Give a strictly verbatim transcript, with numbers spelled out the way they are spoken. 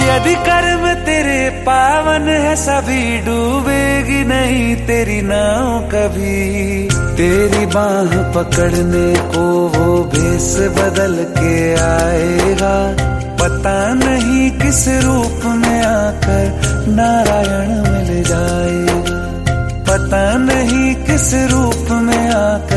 यदि कर्म तेरे पावन है सभी, डूबेगी नहीं तेरी नाव कभी। तेरी बाह पकड़ने को वो भेष बदल के आएगा, पता नहीं किस रूप में आकर नारायण मिल जाएगा, पता नहीं किस रूप में आकर